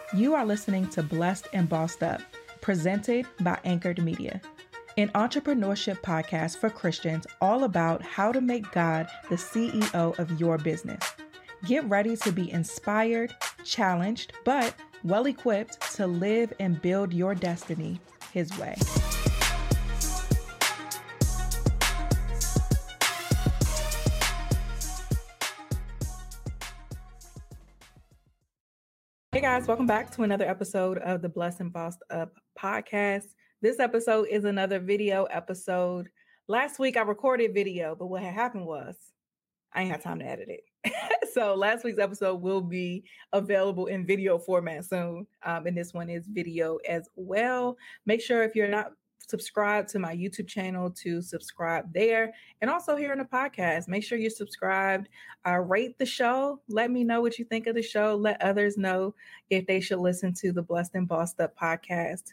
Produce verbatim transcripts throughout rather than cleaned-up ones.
You are listening to Blessed and Bossed Up, presented by Anchored Media, an entrepreneurship podcast for Christians all about how to make God the C E O of your business. Get ready to be inspired, challenged, but well-equipped to live and build your destiny His way. Hey guys, welcome back to another episode of the Blessed and Bossed Up podcast. This episode is another video episode. Last week I recorded video, but what had happened was I ain't had time to edit it. So last week's episode will be available in video format soon. Um, and this one is video as well. Make sure if you're not subscribed to my YouTube channel to subscribe there. And also here in the podcast, make sure you're subscribed. Uh, rate the show. Let me know what you think of the show. Let others know if they should listen to the Blessed and Bossed Up podcast.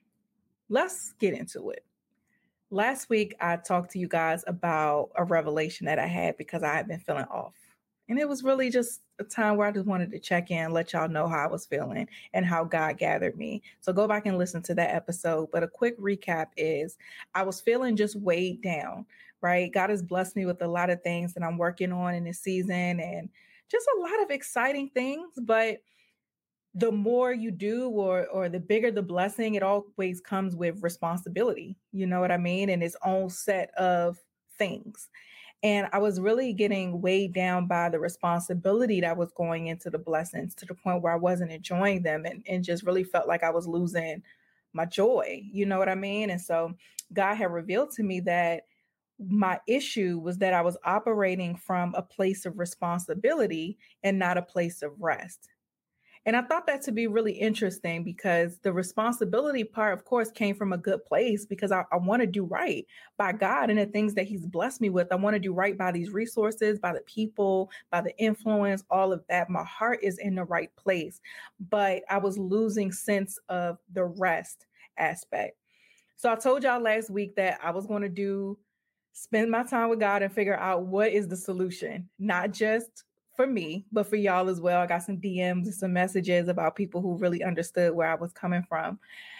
Let's get into it. Last week, I talked to you guys about a revelation that I had because I had been feeling off. And it was really just a time where I just wanted to check in, let y'all know how I was feeling and how God gathered me. So go back and listen to that episode. But a quick recap is I was feeling just weighed down, right? God has blessed me with a lot of things that I'm working on in this season and just a lot of exciting things. But the more you do or or the bigger the blessing, it always comes with responsibility. You know what I mean? And its own set of things. And I was really getting weighed down by the responsibility that was going into the blessings to the point where I wasn't enjoying them and, and just really felt like I was losing my joy. You know what I mean? And so God had revealed to me that my issue was that I was operating from a place of responsibility and not a place of rest. And I thought that to be really interesting because the responsibility part, of course, came from a good place because I, I want to do right by God and the things that He's blessed me with. I want to do right by these resources, by the people, by the influence, all of that. My heart is in the right place, but I was losing sense of the rest aspect. So I told y'all last week that I was going to do, spend my time with God and figure out what is the solution, not just for me, but for y'all as well. I got some D Ms and some messages about people who really understood where I was coming from.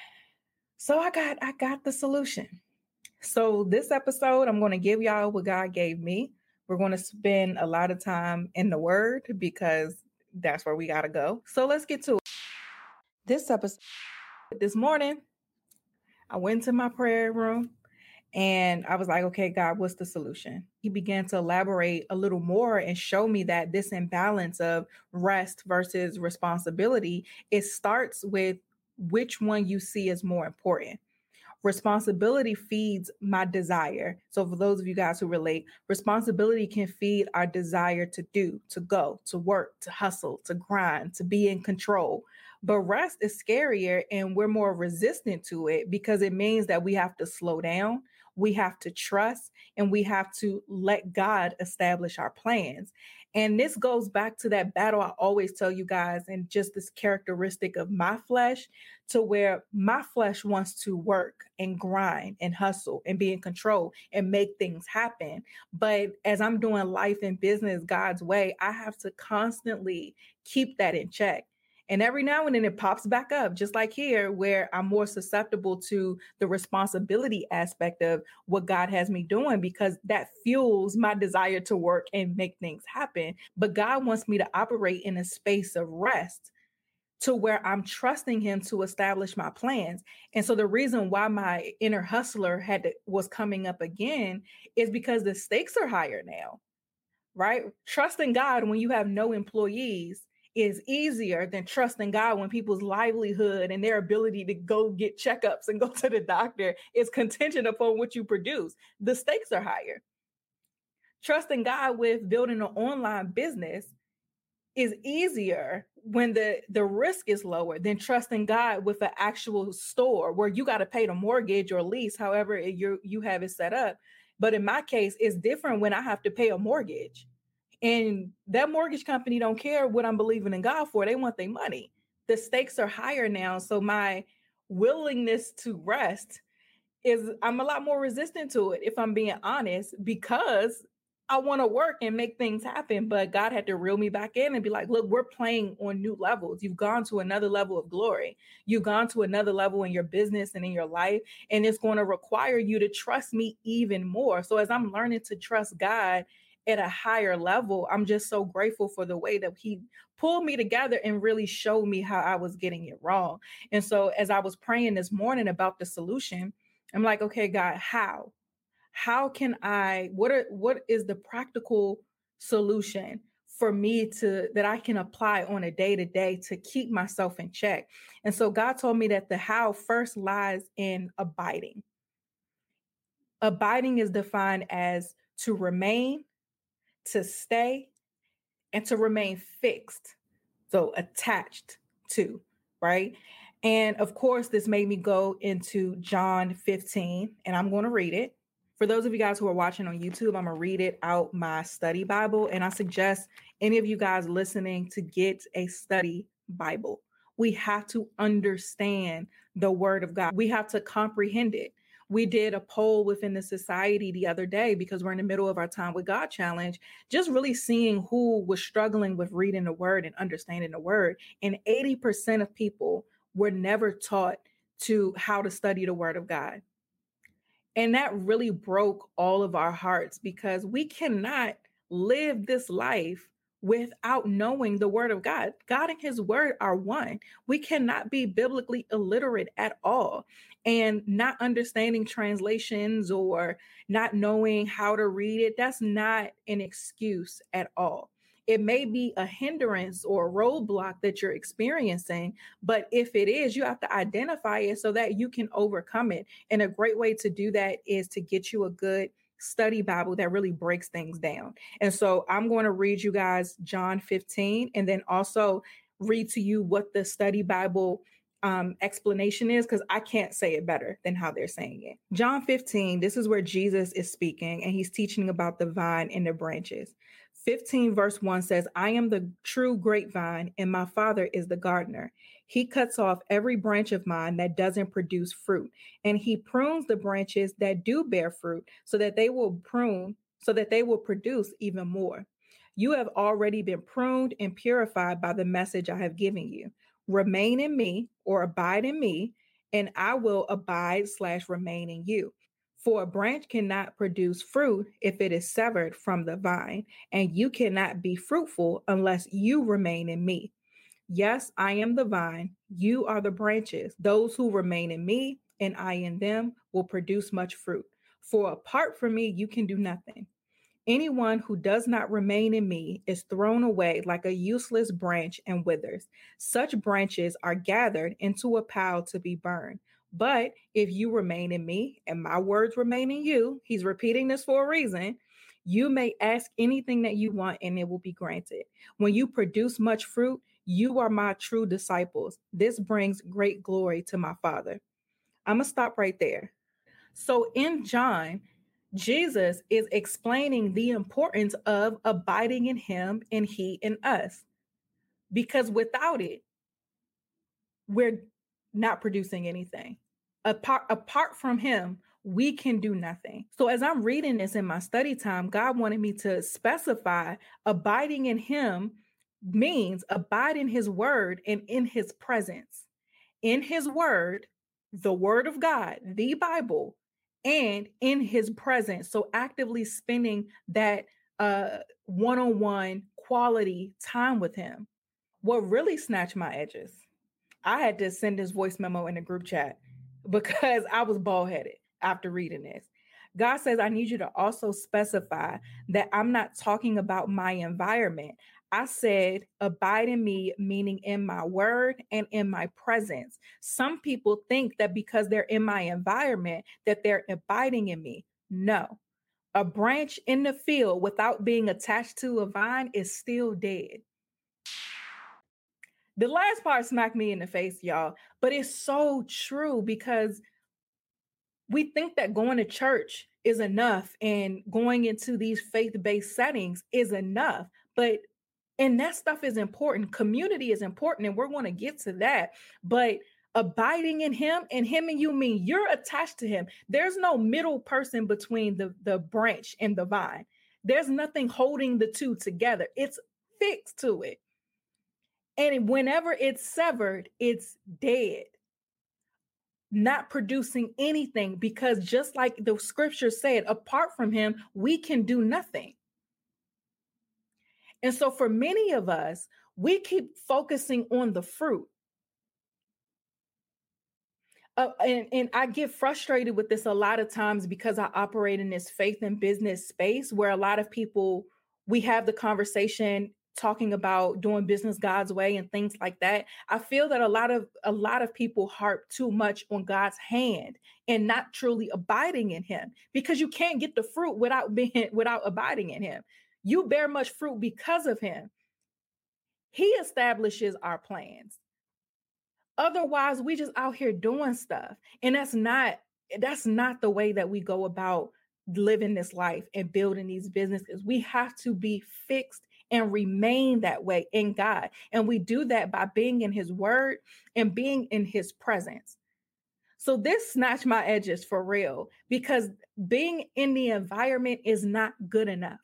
So I got, I got the solution. So this episode, I'm going to give y'all what God gave me. We're going to spend a lot of time in the Word because that's where we got to go. So let's get to it. This episode, this morning, I went to my prayer room. And I was like, okay, God, what's the solution? He began to elaborate a little more and show me that this imbalance of rest versus responsibility, it starts with which one you see as more important. Responsibility feeds my desire. So for those of you guys who relate, responsibility can feed our desire to do, to go, to work, to hustle, to grind, to be in control. But rest is scarier and we're more resistant to it because it means that we have to slow down, we have to trust, and we have to let God establish our plans. And this goes back to that battle I always tell you guys, and just this characteristic of my flesh, to where my flesh wants to work and grind and hustle and be in control and make things happen. But as I'm doing life and business God's way, I have to constantly keep that in check. And every now and then it pops back up, just like here, where I'm more susceptible to the responsibility aspect of what God has me doing, because that fuels my desire to work and make things happen. But God wants me to operate in a space of rest to where I'm trusting Him to establish my plans. And so the reason why my inner hustler had to, was coming up again is because the stakes are higher now, right? Trusting God when you have no employees is easier than trusting God when people's livelihood and their ability to go get checkups and go to the doctor is contingent upon what you produce. The stakes are higher. Trusting God with building an online business is easier when the, the risk is lower than trusting God with an actual store where you got to pay the mortgage or lease, however you you have it set up. But in my case, it's different when I have to pay a mortgage. And that mortgage company don't care what I'm believing in God for. They want their money. The stakes are higher now. So my willingness to rest is, I'm a lot more resistant to it, if I'm being honest, because I want to work and make things happen. But God had to reel me back in and be like, look, we're playing on new levels. You've gone to another level of glory. You've gone to another level in your business and in your life. And it's going to require you to trust me even more. So as I'm learning to trust God at a higher level, I'm just so grateful for the way that he pulled me together and really showed me how I was getting it wrong. And so as I was praying this morning about the solution, I'm like, okay, God, how? How can I, what are, what is the practical solution for me to, that I can apply on a day to day to keep myself in check? And so God told me that the how first lies in abiding. Abiding is defined as to remain, to stay, and to remain fixed. So attached to, right? And of course, this made me go into John fifteen, and I'm going to read it. For those of you guys who are watching on YouTube, I'm going to read it out my study Bible. And I suggest any of you guys listening to get a study Bible. We have to understand the word of God. We have to comprehend it. We did a poll within the society the other day because we're in the middle of our Time with God challenge, just really seeing who was struggling with reading the word and understanding the word. And eighty percent of people were never taught to how to study the word of God. And that really broke all of our hearts because we cannot live this life without knowing the word of God. God and his word are one. We cannot be biblically illiterate at all. And not understanding translations or not knowing how to read it, that's not an excuse at all. It may be a hindrance or a roadblock that you're experiencing, but if it is, you have to identify it so that you can overcome it. And a great way to do that is to get you a good study Bible that really breaks things down. And so I'm going to read you guys John fifteen and then also read to you what the study Bible um, explanation is, because I can't say it better than how they're saying it. John fifteen, this is where Jesus is speaking and he's teaching about the vine and the branches. fifteen verse one says, I am the true grapevine and my Father is the gardener. He cuts off every branch of mine that doesn't produce fruit, and he prunes the branches that do bear fruit so that they will prune, so that they will produce even more. You have already been pruned and purified by the message I have given you. Remain in me or abide in me, and I will abide slash remain in you. For a branch cannot produce fruit if it is severed from the vine, and you cannot be fruitful unless you remain in me. Yes, I am the vine. You are the branches. Those who remain in me and I in them will produce much fruit. For apart from me, you can do nothing. Anyone who does not remain in me is thrown away like a useless branch and withers. Such branches are gathered into a pile to be burned. But if you remain in me and my words remain in you, he's repeating this for a reason, you may ask anything that you want and it will be granted. When you produce much fruit, you are my true disciples. This brings great glory to my Father. I'm going to stop right there. So in John, Jesus is explaining the importance of abiding in him and he in us. Because without it, we're not producing anything. Apart, apart from him, we can do nothing. So as I'm reading this in my study time, God wanted me to specify abiding in him means abide in his word and in his presence. In his word, the word of God, the Bible, and in his presence. So actively spending that uh, one-on-one quality time with him. What really snatched my edges, I had to send this voice memo in the group chat because I was bald-headed after reading this. God says, I need you to also specify that I'm not talking about my environment. I said, abide in me, meaning in my word and in my presence. Some people think that because they're in my environment, that they're abiding in me. No, a branch in the field without being attached to a vine is still dead. The last part smacked me in the face, y'all, but it's so true because we think that going to church is enough and going into these faith-based settings is enough, but and that stuff is important. Community is important, and we're going to get to that. But abiding in him and him and you mean you're attached to him. There's no middle person between the, the branch and the vine. There's nothing holding the two together. It's fixed to it. And whenever it's severed, it's dead, not producing anything, because just like the scripture said, apart from him, we can do nothing. And so for many of us, we keep focusing on the fruit. Uh, and, and I get frustrated with this a lot of times because I operate in this faith and business space where a lot of people, we have the conversation talking about doing business God's way and things like that. I feel that a lot of a lot of people harp too much on God's hand and not truly abiding in him, because you can't get the fruit without being without abiding in him. You bear much fruit because of him. He establishes our plans. Otherwise, we just out here doing stuff. And that's not, that's not the way that we go about living this life and building these businesses. We have to be fixed and remain that way in God. And we do that by being in his word and being in his presence. So this snatched my edges for real, because being in the environment is not good enough.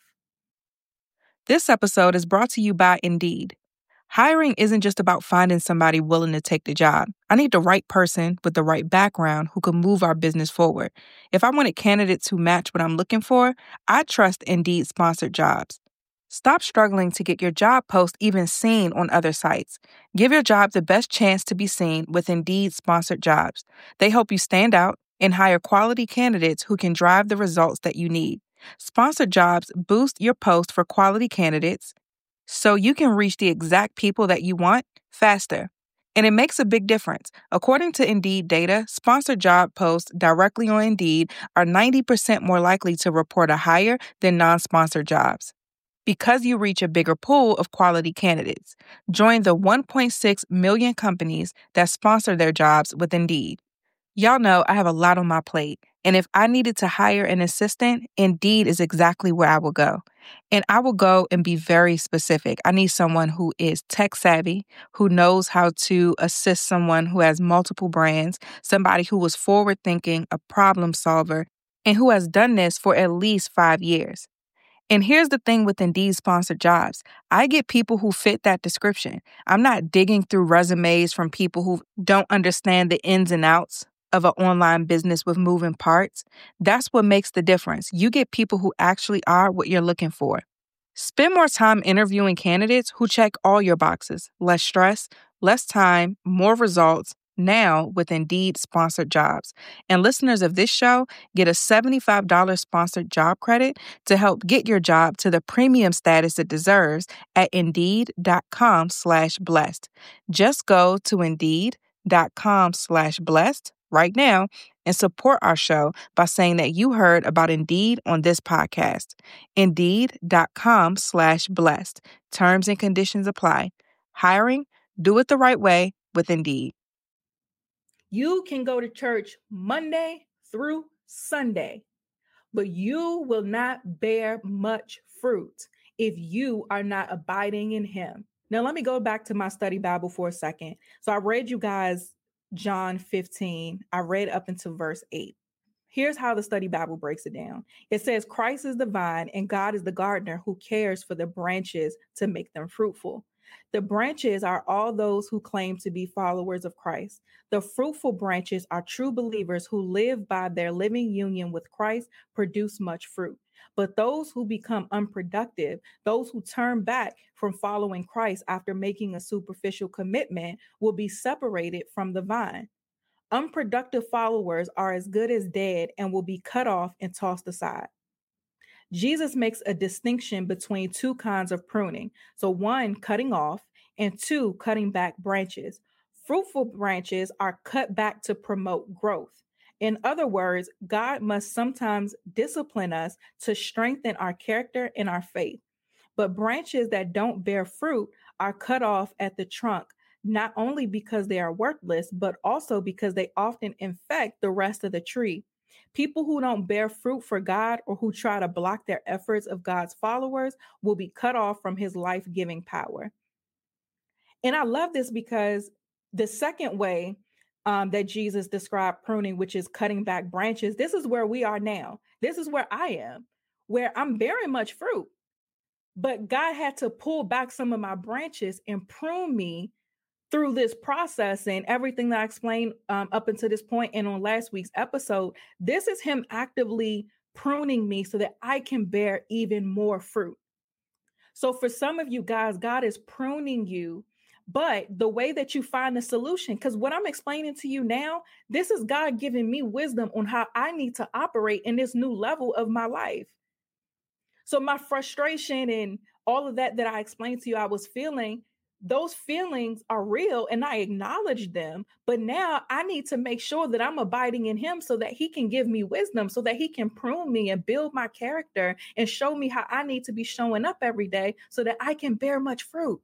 This episode is brought to you by Indeed. Hiring isn't just about finding somebody willing to take the job. I need the right person with the right background who can move our business forward. If I wanted candidates who match what I'm looking for, I trust Indeed sponsored jobs. Stop struggling to get your job post even seen on other sites. Give your job the best chance to be seen with Indeed sponsored jobs. They help you stand out and hire quality candidates who can drive the results that you need. Sponsored jobs boost your post for quality candidates, so you can reach the exact people that you want faster. And it makes a big difference. According to Indeed data, sponsored job posts directly on Indeed are ninety percent more likely to report a hire than non-sponsored jobs, because you reach a bigger pool of quality candidates. Join the one point six million companies that sponsor their jobs with Indeed. Y'all know I have a lot on my plate, and if I needed to hire an assistant, Indeed is exactly where I will go. And I will go and be very specific. I need someone who is tech savvy, who knows how to assist someone who has multiple brands, somebody who was forward thinking, a problem solver, and who has done this for at least five years. And here's the thing with Indeed sponsored jobs. I get people who fit that description. I'm not digging through resumes from people who don't understand the ins and outs of an online business with moving parts. That's what makes the difference. You get people who actually are what you're looking for. Spend more time interviewing candidates who check all your boxes. Less stress, less time, more results, now with Indeed sponsored jobs. And listeners of this show get a seventy-five dollars sponsored job credit to help get your job to the premium status it deserves at Indeed.com slash blessed. Just go to Indeed.com slash blessed right now and support our show by saying that you heard about Indeed on this podcast. Indeed.com slash blessed. Terms and conditions apply. Hiring, do it the right way with Indeed. You can go to church Monday through Sunday, but you will not bear much fruit if you are not abiding in him. Now, let me go back to my study Bible for a second. So I read you guys John fifteen. I read up into verse eight. Here's how the study Bible breaks it down. It says, Christ is the vine and God is the gardener who cares for the branches to make them fruitful. The branches are all those who claim to be followers of Christ. The fruitful branches are true believers who live by their living union with Christ, produce much fruit. But those who become unproductive, those who turn back from following Christ after making a superficial commitment, will be separated from the vine. Unproductive followers are as good as dead and will be cut off and tossed aside. Jesus makes a distinction between two kinds of pruning. So one, cutting off, and two, cutting back branches. Fruitful branches are cut back to promote growth. In other words, God must sometimes discipline us to strengthen our character and our faith. But branches that don't bear fruit are cut off at the trunk, not only because they are worthless, but also because they often infect the rest of the tree. People who don't bear fruit for God or who try to block their efforts of God's followers will be cut off from his life-giving power. And I love this because the second way um, that Jesus described pruning, which is cutting back branches, this is where we are now. This is where I am. where I'm bearing much fruit, but God had to pull back some of my branches and prune me through this process. And everything that I explained um, up until this point and on last week's episode, this is him actively pruning me so that I can bear even more fruit. So for some of you guys, God is pruning you, but the way that you find the solution, because what I'm explaining to you now, this is God giving me wisdom on how I need to operate in this new level of my life. So my frustration and all of that that I explained to you I was feeling, those feelings are real and I acknowledge them. But now I need to make sure that I'm abiding in him so that he can give me wisdom, so that he can prune me and build my character and show me how I need to be showing up every day so that I can bear much fruit.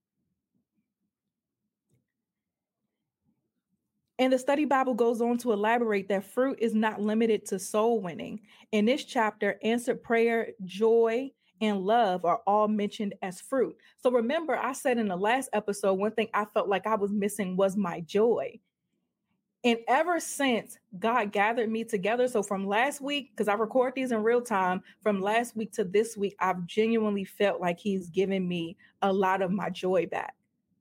And the study Bible goes on to elaborate that fruit is not limited to soul winning. In this chapter, answered prayer, joy, and love are all mentioned as fruit. So remember, I said in the last episode, one thing I felt like I was missing was my joy. And ever since God gathered me together, so from last week, because I record these in real time, from last week to this week, I've genuinely felt like he's given me a lot of my joy back.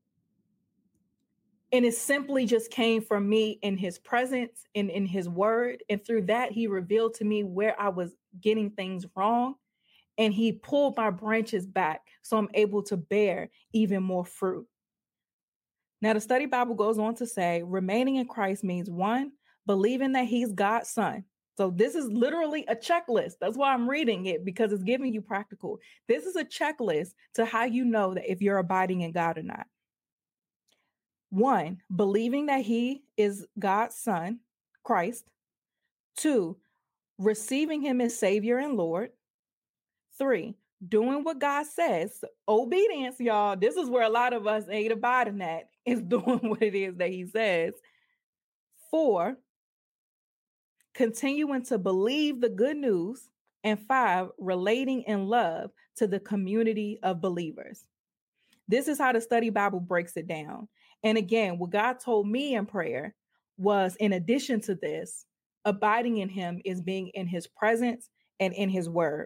And it simply just came from me in his presence and in his word. And through that, he revealed to me where I was getting things wrong. And he pulled my branches back so I'm able to bear even more fruit. Now, the study Bible goes on to say, remaining in Christ means one, believing that he's God's son. So this is literally a checklist. That's why I'm reading it, because it's giving you practical. This is a checklist to how you know that if you're abiding in God or not. One, believing that he is God's son, Christ. Two, receiving him as Savior and Lord. Three, doing what God says. Obedience, y'all. This is where a lot of us ain't abiding at, is doing what it is that he says. Four, continuing to believe the good news. And five, relating in love to the community of believers. This is how the study Bible breaks it down. And again, what God told me in prayer was, in addition to this, abiding in him is being in his presence and in his word.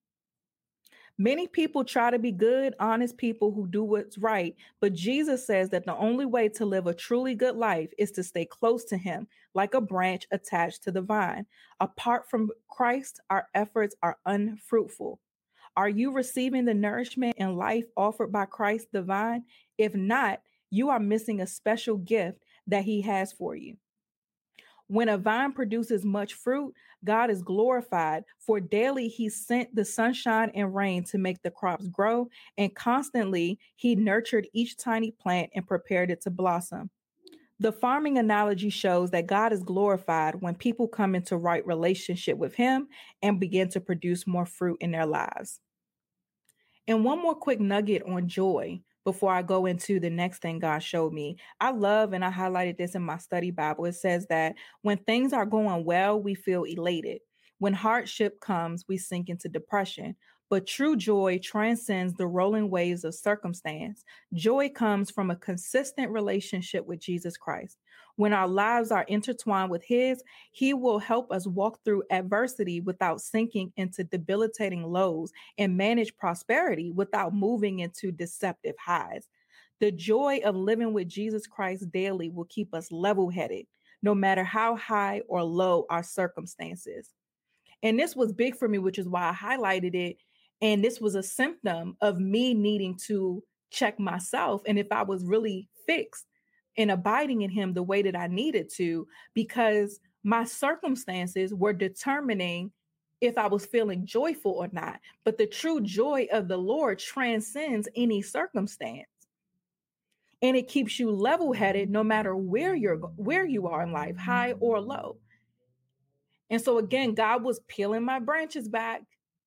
Many people try to be good, honest people who do what's right, but Jesus says that the only way to live a truly good life is to stay close to him, like a branch attached to the vine. Apart from Christ, our efforts are unfruitful. Are you receiving the nourishment and life offered by Christ the vine? If not, you are missing a special gift that he has for you. When a vine produces much fruit, God is glorified, for daily he sent the sunshine and rain to make the crops grow, and constantly he nurtured each tiny plant and prepared it to blossom. The farming analogy shows that God is glorified when people come into right relationship with him and begin to produce more fruit in their lives. And one more quick nugget on joy before I go into the next thing God showed me. I love, and I highlighted this in my study Bible, it says that when things are going well, we feel elated. When hardship comes, we sink into depression. But true joy transcends the rolling waves of circumstance. Joy comes from a consistent relationship with Jesus Christ. When our lives are intertwined with his, he will help us walk through adversity without sinking into debilitating lows and manage prosperity without moving into deceptive highs. The joy of living with Jesus Christ daily will keep us level-headed, no matter how high or low our circumstances. And this was big for me, which is why I highlighted it. And this was a symptom of me needing to check myself and if I was really fixed and abiding in him the way that I needed to, because my circumstances were determining if I was feeling joyful or not. But the true joy of the Lord transcends any circumstance. And it keeps you level-headed no matter where you're where you are in life, high or low. And so again, God was peeling my branches back,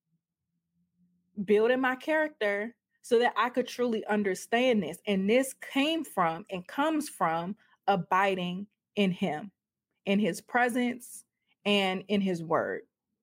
building my character so that I could truly understand this. And this came from and comes from abiding in him, in his presence, and in his word.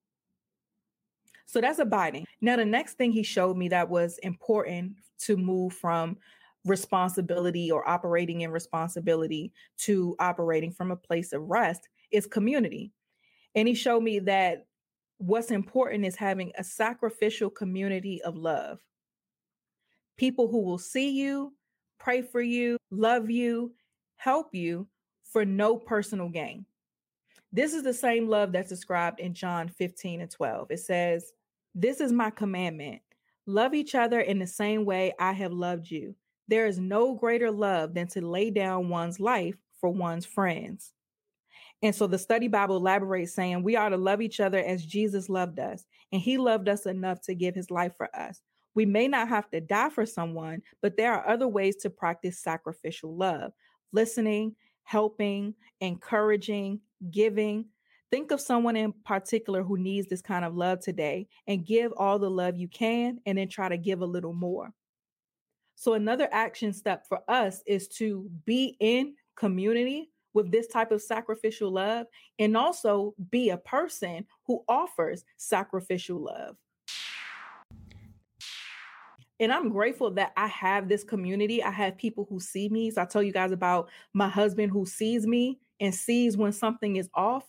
So that's abiding. Now, the next thing he showed me that was important to move from responsibility or operating in responsibility to operating from a place of rest is community. And he showed me that what's important is having a sacrificial community of love. People who will see you, pray for you, love you, help you for no personal gain. This is the same love that's described in John fifteen and twelve. It says, "This is my commandment. Love each other in the same way I have loved you. There is no greater love than to lay down one's life for one's friends." And so the study Bible elaborates saying we are to love each other as Jesus loved us, and he loved us enough to give his life for us. We may not have to die for someone, but there are other ways to practice sacrificial love: listening, helping, encouraging, giving. Think of someone in particular who needs this kind of love today and give all the love you can, and then try to give a little more. So another action step for us is to be in community with this type of sacrificial love, and also be a person who offers sacrificial love. And I'm grateful that I have this community. I have people who see me. So I tell you guys about my husband who sees me and sees when something is off,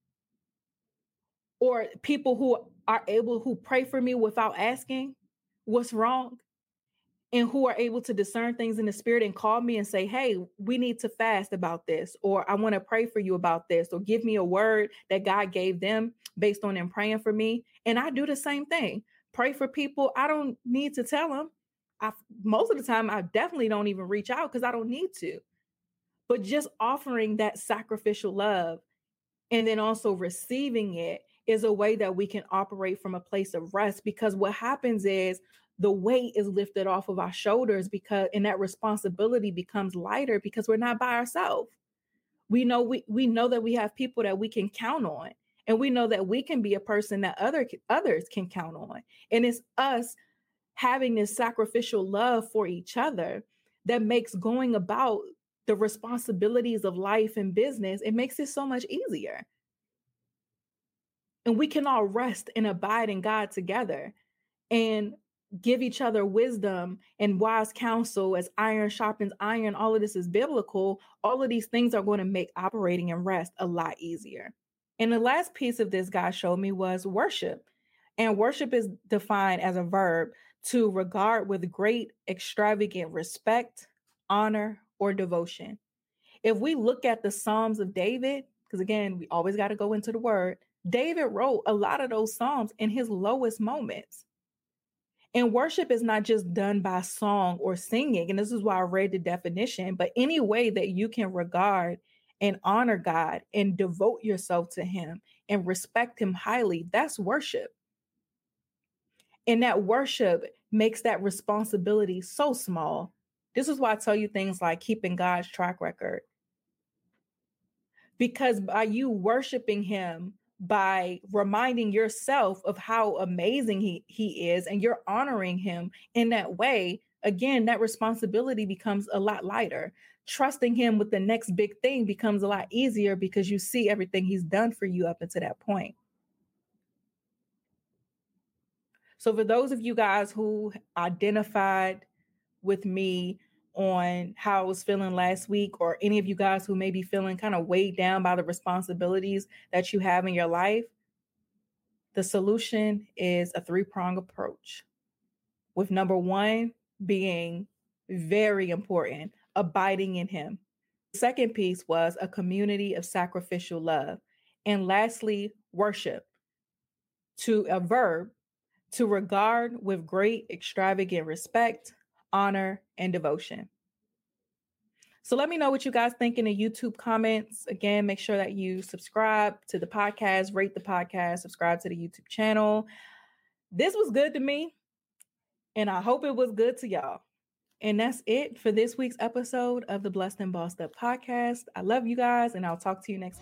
or people who are able, who pray for me without asking what's wrong, and who are able to discern things in the spirit and call me and say, "Hey, we need to fast about this," or "I want to pray for you about this," or give me a word that God gave them based on them praying for me. And I do the same thing. Pray for people. I don't need to tell them. I, most of the time, I definitely don't even reach out because I don't need to. But just offering that sacrificial love and then also receiving it is a way that we can operate from a place of rest, because what happens is the weight is lifted off of our shoulders, because and that responsibility becomes lighter because we're not by ourselves. We know we we know that we have people that we can count on, and we know that we can be a person that other others can count on. And it's us having this sacrificial love for each other that makes going about the responsibilities of life and business, it makes it so much easier. And we can all rest and abide in God together and give each other wisdom and wise counsel as iron sharpens iron. All of this is biblical. All of these things are going to make operating and rest a lot easier. And the last piece of this God showed me was worship. And worship is defined as a verb to regard with great extravagant respect, honor, or devotion. If we look at the Psalms of David, because again, we always got to go into the word, David wrote a lot of those Psalms in his lowest moments. And worship is not just done by song or singing. And this is why I read the definition, but any way that you can regard and honor God and devote yourself to him and respect him highly, that's worship. And that worship makes that responsibility so small. This is why I tell you things like keeping God's track record. Because by you worshiping him, by reminding yourself of how amazing he, he is, and you're honoring him in that way, again, that responsibility becomes a lot lighter. Trusting him with the next big thing becomes a lot easier because you see everything he's done for you up until that point. So for those of you guys who identified with me on how I was feeling last week, or any of you guys who may be feeling kind of weighed down by the responsibilities that you have in your life, the solution is a three-pronged approach, with number one being very important, abiding in him. The second piece was a community of sacrificial love. And lastly, worship, to a verb, to regard with great extravagant respect, honor, and devotion. So let me know what you guys think in the YouTube comments. Again, make sure that you subscribe to the podcast, rate the podcast, subscribe to the YouTube channel. This was good to me, and I hope it was good to y'all. And that's it for this week's episode of the Blessed and Bossed Up podcast. I love you guys, and I'll talk to you next week.